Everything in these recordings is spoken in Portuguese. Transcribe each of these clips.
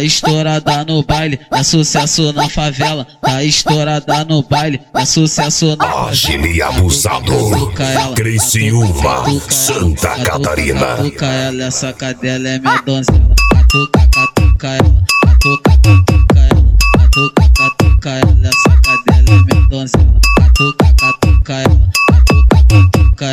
tá estourada no baile, é sucesso na favela. Tá estourada no baile, é sucesso na favela. Ágil e abusado, Criciúma, Santa Catarina. Catuca ela, essa cadela é minha donzela. Catuca ela, catuca ela, catuca ela, essa cadela é minha donzela. Catuca ela, catuca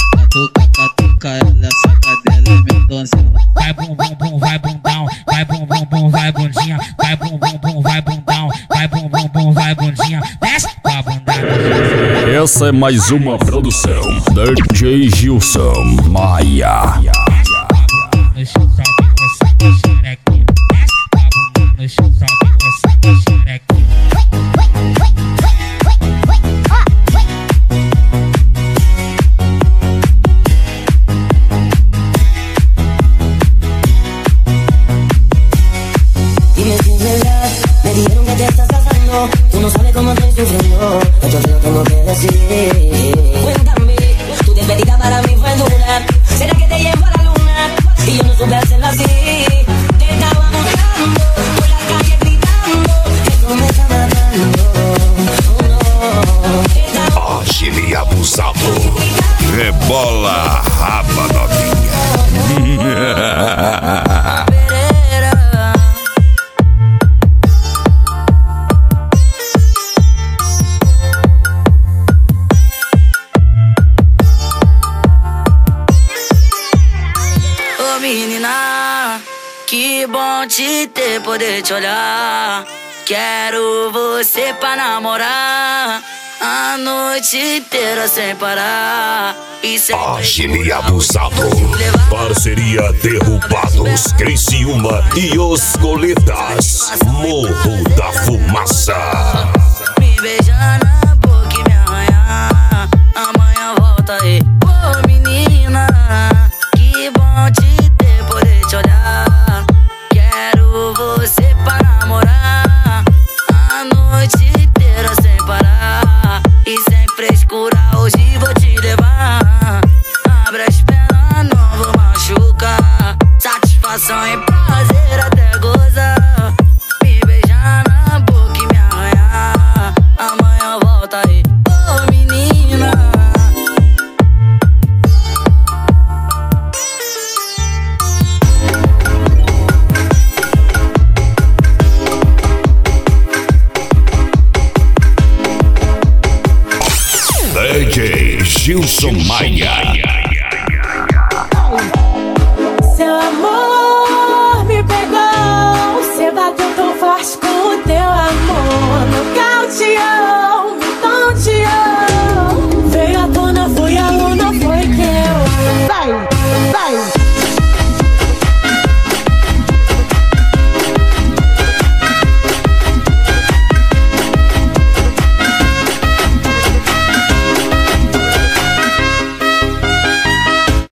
ela, essa cadela é minha donzela. Vai bum bum bum, vai bundão, vai bum bum bum, vai bundinha, vai bum bum bum, vai bundão, vai bum bum bum, vai bundinha, desce com a bunda. Essa é mais uma produção DJ Gilson Maia. No chão só que você tá xerequinha, desce com a bunda no chão só que você tá xerequinha. Me dijeron que te estás casando, tú no sabes cómo estoy sufriendo, esto te lo tengo que decir. Cuéntame, tu despedida para mí fue dura, será que te llevo a la luna y yo no supe hacerlo así. Te estaba buscando por la calle gritando que tú me estás matando. Oh, no. Ágil e abusado, rebola a raba novinha. Menina, que bom te ter, poder te olhar. Quero você pra namorar a noite inteira sem parar. Ágil e abusado, parceria Derrubados, Criciúma e Os Goletas, Morro da Fumaça. Me beijar na boca e me arranhar, amanhã volta aí. Ô menina, que bom te ter, poder te olhar. Quero você pra namorar a noite inteira sem parar e sem frescura. Hoje vou te levar. Abre as pernas, não vou machucar. Satisfação e prazer até gozar. Me beijar na boca e me arranhar, amanhã volta aí. Ô menina, DJ Gilson Maia.